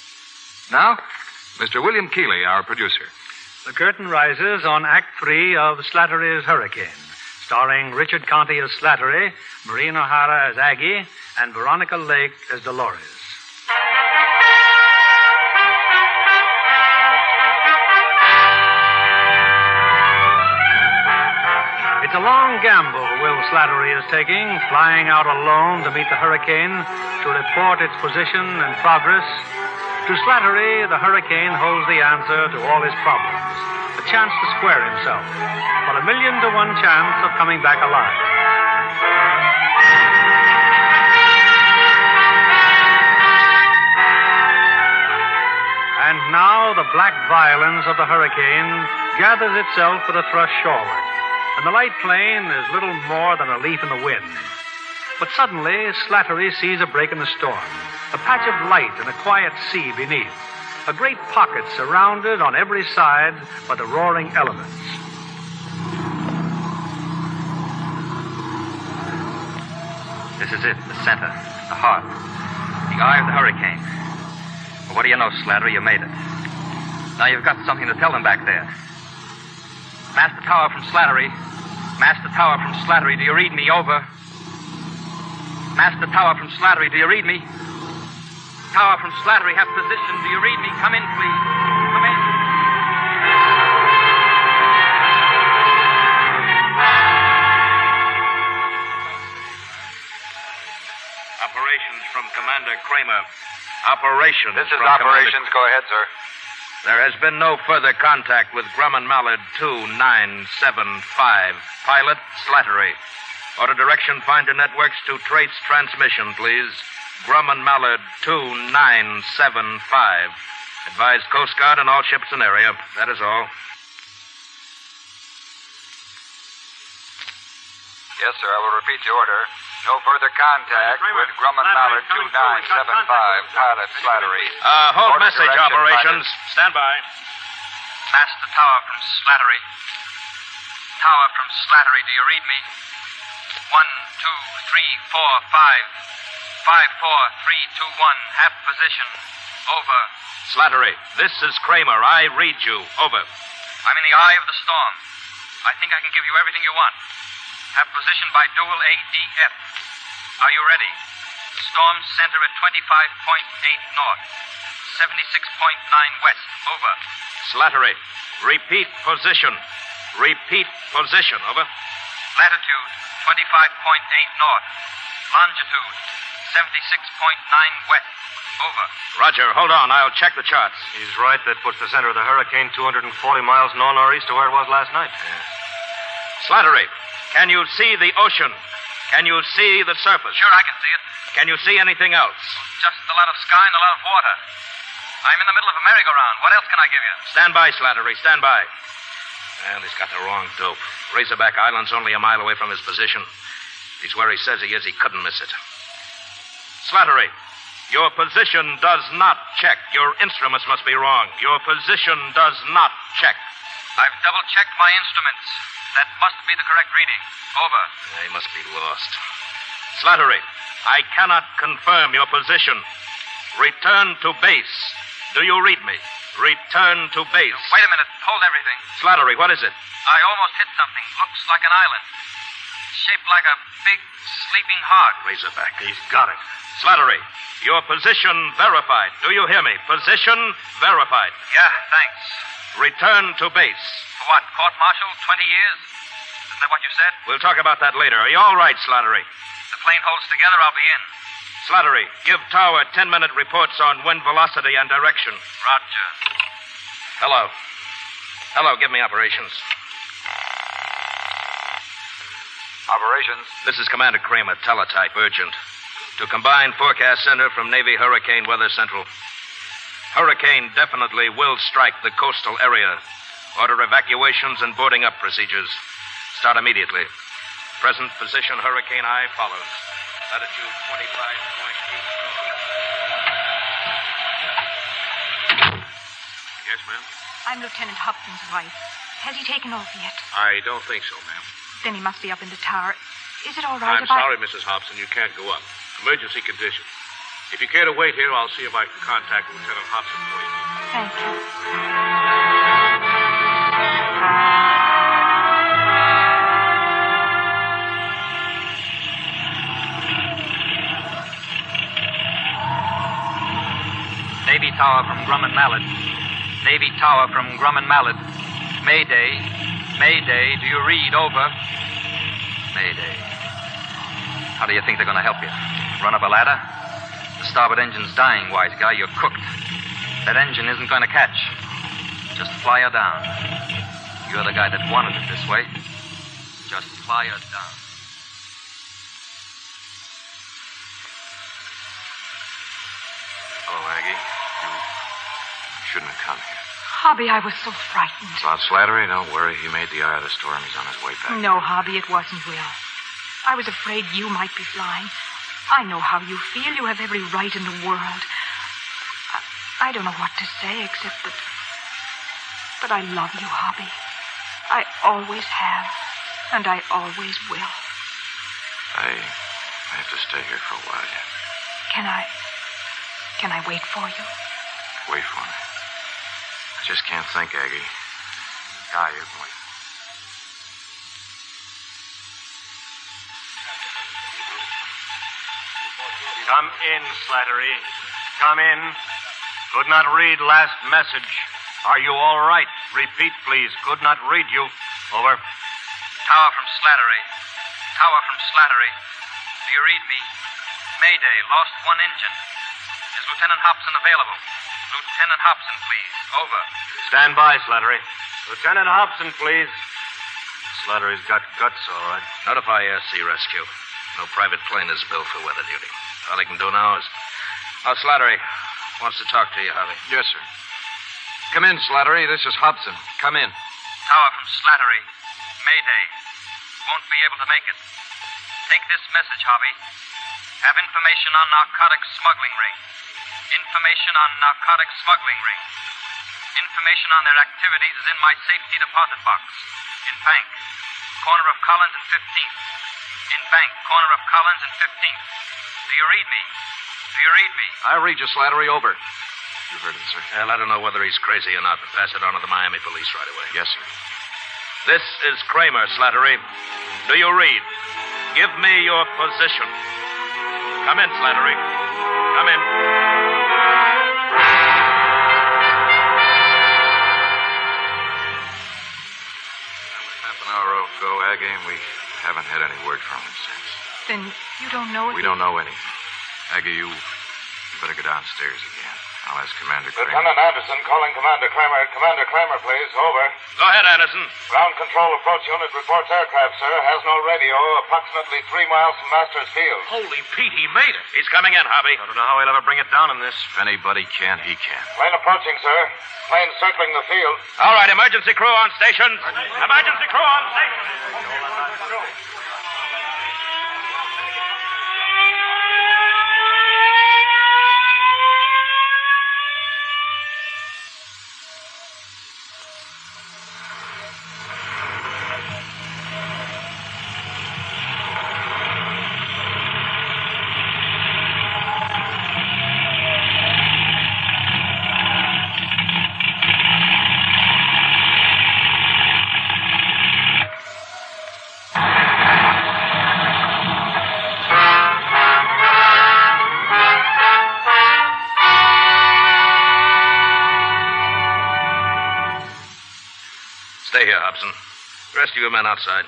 Now, Mr. William Keeley, our producer. The curtain rises on Act 3 of Slattery's Hurricane, starring Richard Conte as Slattery, Maureen O'Hara as Aggie, and Veronica Lake as Dolores. It's a long gamble Will Slattery is taking, flying out alone to meet the hurricane, to report its position and progress. To Slattery, the hurricane holds the answer to all his problems, a chance to square himself, but 1,000,000 to 1 chance of coming back alive. And now the black violence of the hurricane gathers itself for the thrust shoreward. And the light plane is little more than a leaf in the wind. But suddenly, Slattery sees a break in the storm, a patch of light and a quiet sea beneath, a great pocket surrounded on every side by the roaring elements. This is it, the center, the heart, the eye of the hurricane. Well, what do you know, Slattery? You made it. Now you've got something to tell them back there. Master Tower from Slattery. Master Tower from Slattery, do you read me? Over. Master Tower from Slattery, do you read me? Tower from Slattery, have position. Do you read me? Come in, please. Come in. Operations from Commander Kramer. Operations. This is from operations. Commander... Go ahead, sir. There has been no further contact with Grumman Mallard 2975. Pilot Slattery. Order direction, finder networks to trace transmission, please. Grumman Mallard 2975. Advise Coast Guard and all ships in area. That is all. Yes, sir. I will repeat the order. No further contact with Grumman Mallard 2975. Pilot Slattery. Hold Order message, direction, operations. Stand by. Master Tower from Slattery. Tower from Slattery, do you read me? 1, 2, 3, 4, 5. 5, 4, 3, 2, 1. Have position. Over. Slattery, this is Kramer. I read you. Over. I'm in the eye of the storm. I think I can give you everything you want. Have position by dual ADF. Are you ready? The storm center at 25.8 north, 76.9 west. Over. Slattery, repeat position. Repeat position. Over. Latitude 25.8 north, longitude 76.9 wet. Over. Roger, hold on. I'll check the charts. He's right. That puts the center of the hurricane 240 miles northeast of where it was last night. Slattery, can you see the ocean? Can you see the surface? Sure, I can see it. Can you see anything else? Just a lot of sky and a lot of water. I'm in the middle of a merry-go-round. What else can I give you? Stand by, Slattery. Stand by. Well, he's got the wrong dope. Razorback Island's only a mile away from his position. If he's where he says he is, he couldn't miss it. Slattery, your position does not check. Your instruments must be wrong. Your position does not check. I've double-checked my instruments. That must be the correct reading. Over. He must be lost. Slattery, I cannot confirm your position. Return to base. Do you read me? Return to base. Wait a minute. Hold everything. Slattery, what is it? I almost hit something. Looks like an island. Shaped like a big, sleeping hog. Razorback. He's got it. Slattery, your position verified. Do you hear me? Position verified. Yeah, thanks. Return to base. For what? Court-martial? 20 years? Isn't that what you said? We'll talk about that later. Are you all right, Slattery? The plane holds together, I'll be in. Slattery, give Tower 10-minute reports on wind velocity and direction. Roger. Hello. Hello, give me operations. Operations. This is Commander Kramer, teletype, urgent. To Combined Forecast Center from Navy Hurricane Weather Central. Hurricane definitely will strike the coastal area. Order evacuations and boarding up procedures. Start immediately. Present position, Hurricane Eye follows. Latitude 25.8. Yes, ma'am? I'm Lieutenant Hobson's wife. Has he taken off yet? I don't think so, ma'am. Then he must be up in the tower. Is it all right I'm if I... sorry, Mrs. Hobson. You can't go up. Emergency condition. If you care to wait here, I'll see if I can contact Lieutenant Hobson for you. Thank you. Navy Tower from Grumman Mallet. Navy Tower from Grumman Mallet. Mayday. Mayday. Do you read? Over. Mayday. How do you think they're going to help you? Run up a ladder? The starboard engine's dying, wise guy. You're cooked. That engine isn't going to catch. Just fly her down. You're the guy that wanted it this way. Just fly her down. Hello, Aggie. You shouldn't have come here. Hobby, I was so frightened. About Slattery, don't worry. He made the eye of the storm. He's on his way back. No, Hobby, it wasn't Will. I was afraid you might be flying. I know how you feel. You have every right in the world. I don't know what to say except that... But I love you, Hobby. I always have, and I always will. I have to stay here for a while yet. Can I wait for you? Wait for me. I just can't think, Aggie. Yeah, you can wait. Come in, Slattery. Come in. Could not read last message. Are you all right? Repeat, please. Could not read you. Over. Tower from Slattery. Tower from Slattery. Do you read me? Mayday. Lost one engine. Is Lieutenant Hobson available? Lieutenant Hobson, please. Over. Stand by, Slattery. Lieutenant Hobson, please. Slattery's got guts, all right. Notify Air Sea Rescue. No private plane is built for weather duty. All he can do now is... Oh, Slattery wants to talk to you, Harvey. Yes, sir. Come in, Slattery. This is Hobson. Come in. Tower from Slattery. Mayday. Won't be able to make it. Take this message, Harvey. Have information on narcotic smuggling ring. Information on narcotic smuggling ring. Information on their activities is in my safety deposit box. In bank. Corner of Collins and 15th. In bank. Corner of Collins and 15th. Do you read me? Do you read me? I read you, Slattery. Over. You heard him, sir. Well, I don't know whether he's crazy or not, but pass it on to the Miami police right away. Yes, sir. This is Kramer, Slattery. Do you read? Give me your position. Come in, Slattery. Come in. Half an hour ago, Aggie, and we haven't had any word from him since. Then you don't know... We don't know anything. Aggie, you better go downstairs again. I'll ask Commander Kramer. Lieutenant Anderson calling Commander Kramer. Commander Kramer, please. Over. Go ahead, Anderson. Ground control approach unit reports aircraft, sir. Has no radio. Approximately 3 miles from Masters Field. Holy Pete, he made it. He's coming in, Hobby. I don't know how he'll ever bring it down in this. If anybody can, he can. Plane approaching, sir. Plane circling the field. All right, emergency crew on station. Emergency crew on station. Stay here, Hobson. The rest of you men outside.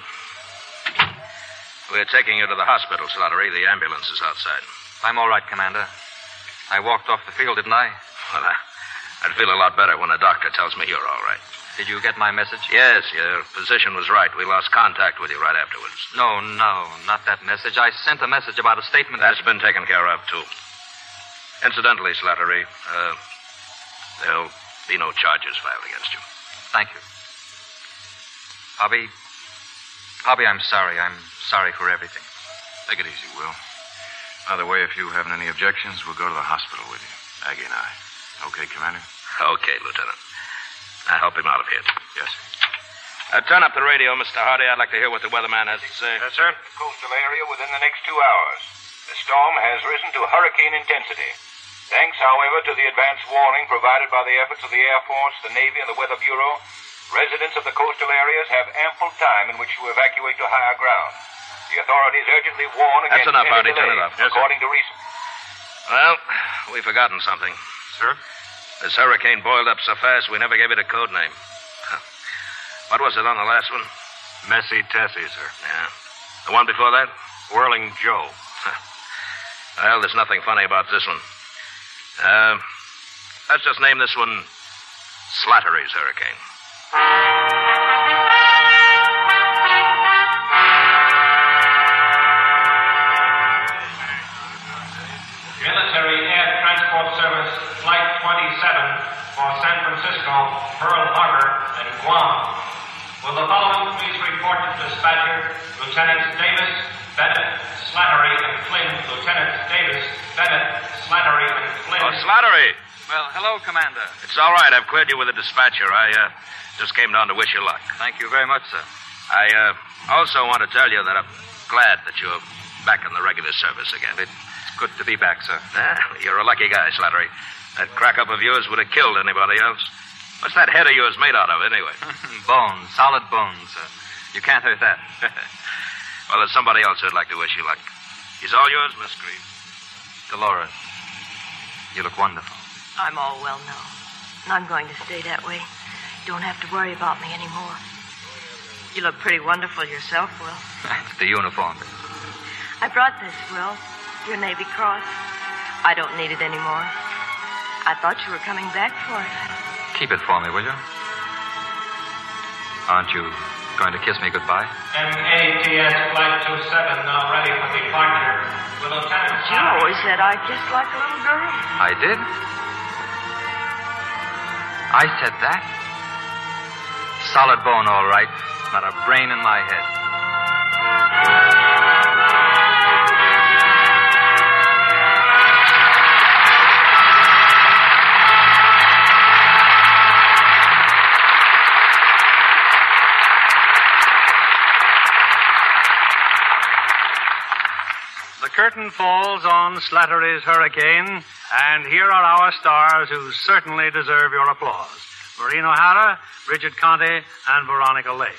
We're taking you to the hospital, Slattery. The ambulance is outside. I'm all right, Commander. I walked off the field, didn't I? Well, I'd feel a lot better when a doctor tells me you're all right. Did you get my message? Yes, your position was right. We lost contact with you right afterwards. No, not that message. I sent a message about a statement. That's been taken care of, too. Incidentally, Slattery, there'll be no charges filed against you. Thank you. Hobby, I'm sorry. I'm sorry for everything. Take it easy, Will. By the way, if you haven't any objections, we'll go to the hospital with you. Aggie and I. Okay, Commander? Okay, Lieutenant. Now help him out of here. Yes. Turn up the radio, Mr. Hardy. I'd like to hear what the weatherman has to say. Yes, sir. The coastal area within the next 2 hours. The storm has risen to hurricane intensity. Thanks, however, to the advance warning provided by the efforts of the Air Force, the Navy, and the Weather Bureau, residents of the coastal areas have ample time in which to evacuate to higher ground. The authorities urgently warn against That's enough, any Hardy. Turn it delay, up. Yes, according to recent... Well, we've forgotten something. Sir? This hurricane boiled up so fast we never gave it a code name. What was it on the last one? Messy Tessie, sir. Yeah. The one before that? Whirling Joe. Well, there's nothing funny about this one. Let's just name this one Slattery's Hurricane. Military Air Transport Service Flight 27 for San Francisco, Pearl Harbor, and Guam. Will the following please report to dispatcher, Lieutenants Davis, Bennett, Slattery, and Flynn. Lieutenants Davis, Bennett, Slattery, and Flynn. Oh, Slattery! Well, hello, Commander. It's all right. I've cleared you with a dispatcher. I just came down to wish you luck. Thank you very much, sir. I also want to tell you that I'm glad that you're back in the regular service again. It's good to be back, sir. You're a lucky guy, Slattery. That crack-up of yours would have killed anybody else. What's that head of yours made out of, anyway? Bones. Solid bones, sir. You can't hurt that. Well, there's somebody else who'd like to wish you luck. He's all yours, Miss Green. Dolores, you look wonderful. I'm all well now, and I'm going to stay that way. You don't have to worry about me anymore. You look pretty wonderful yourself, Will. It's the uniform. I brought this, Will. Your Navy Cross. I don't need it anymore. I thought you were coming back for it. Keep it for me, will you? Aren't you going to kiss me goodbye? MATS Flight 27 now ready for departure. Will Lieutenant... You always said I kissed like a little girl. I did? I said that? Solid bone, all right. Not a brain in my head. The curtain falls on Slattery's Hurricane, and here are our stars who certainly deserve your applause. Maureen O'Hara, Richard Conte, and Veronica Lake.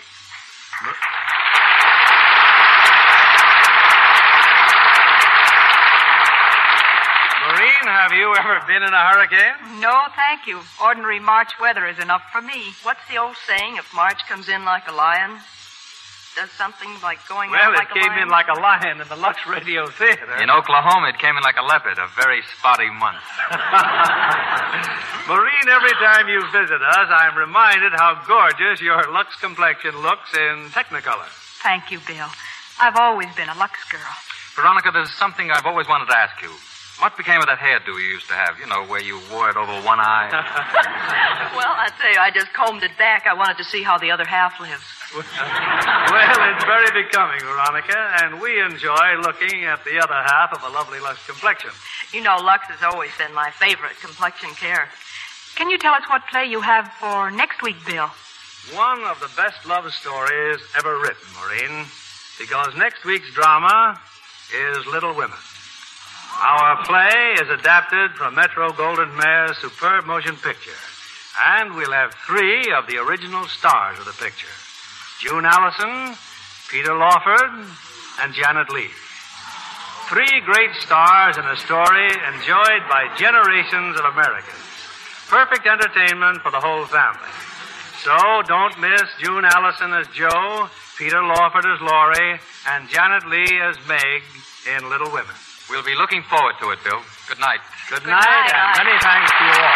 Maureen, have you ever been in a hurricane? No, thank you. Ordinary March weather is enough for me. What's the old saying, if March comes in like a lion, does something like going Well, out like it came in like a lion in the Lux Radio Theater. In Oklahoma, it came in like a leopard, a very spotty month. Maureen, every time you visit us, I'm reminded how gorgeous your Lux complexion looks in Technicolor. Thank you, Bill. I've always been a Lux girl. Veronica, there's something I've always wanted to ask you. What became of that hairdo you used to have? You know, where you wore it over one eye? Well, I tell you, I just combed it back. I wanted to see how the other half lives. Well, it's very becoming, Veronica, and we enjoy looking at the other half of a lovely Lux complexion. You know, Lux has always been my favorite complexion care. Can you tell us what play you have for next week, Bill? One of the best love stories ever written, Maureen, because next week's drama is Little Women. Our play is adapted from Metro-Goldwyn-Mayer's superb motion picture, and we'll have 3 of the original stars of the picture: June Allison, Peter Lawford, and Janet Leigh. 3 great stars in a story enjoyed by generations of Americans. Perfect entertainment for the whole family. So don't miss June Allison as Jo, Peter Lawford as Laurie, and Janet Leigh as Meg in Little Women. We'll be looking forward to it, Bill. Good night. Good night, and many thanks to you all.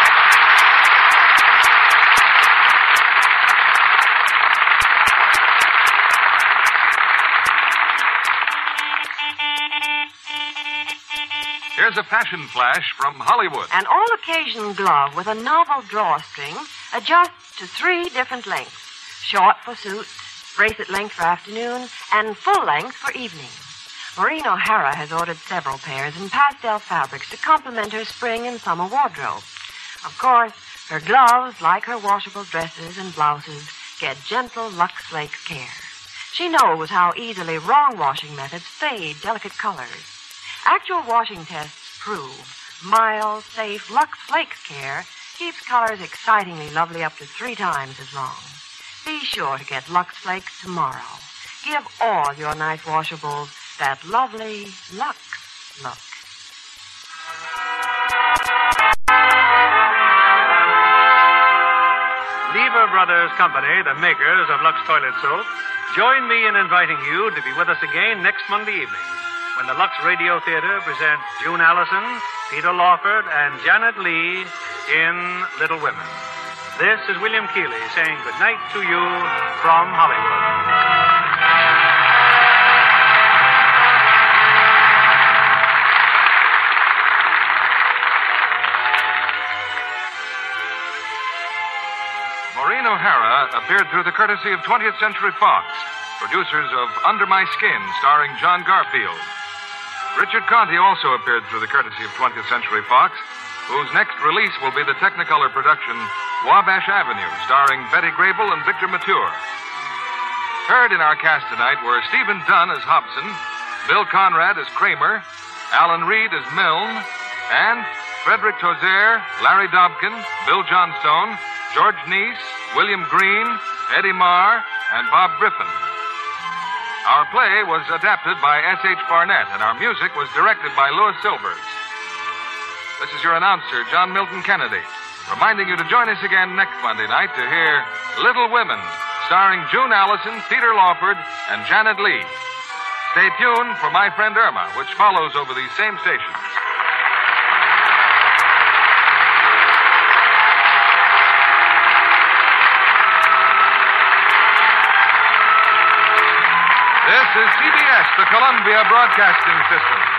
Here's a fashion flash from Hollywood. An all-occasion glove with a novel drawstring adjusts to 3 different lengths. Short for suits, bracelet length for afternoon, and full length for evening. Maureen O'Hara has ordered several pairs in pastel fabrics to complement her spring and summer wardrobe. Of course, her gloves, like her washable dresses and blouses, get gentle Lux Flakes care. She knows how easily wrong washing methods fade delicate colors. Actual washing tests prove mild, safe Lux Flakes care keeps colors excitingly lovely up to 3 times as long. Be sure to get Lux Flakes tomorrow. Give all your nice washables that lovely Lux look. Lever Brothers Company, the makers of Lux Toilet Soap, join me in inviting you to be with us again next Monday evening when the Lux Radio Theater presents June Allison, Peter Lawford, and Janet Leigh in Little Women. This is William Keighley saying good night to you from Hollywood. Maureen O'Hara appeared through the courtesy of 20th Century Fox, producers of Under My Skin, starring John Garfield. Richard Conte also appeared through the courtesy of 20th Century Fox, whose next release will be the Technicolor production Wabash Avenue, starring Betty Grable and Victor Mature. Heard in our cast tonight were Stephen Dunn as Hobson, Bill Conrad as Kramer, Alan Reed as Milne, and Frederick Tozer, Larry Dobkin, Bill Johnstone, George Neese, William Green, Eddie Marr, and Bob Griffin. Our play was adapted by S.H. Barnett, and our music was directed by Louis Silvers. This is your announcer, John Milton Kennedy, reminding you to join us again next Monday night to hear Little Women, starring June Allison, Peter Lawford, and Janet Leigh. Stay tuned for My Friend Irma, which follows over these same stations. This is CBS, the Columbia Broadcasting System.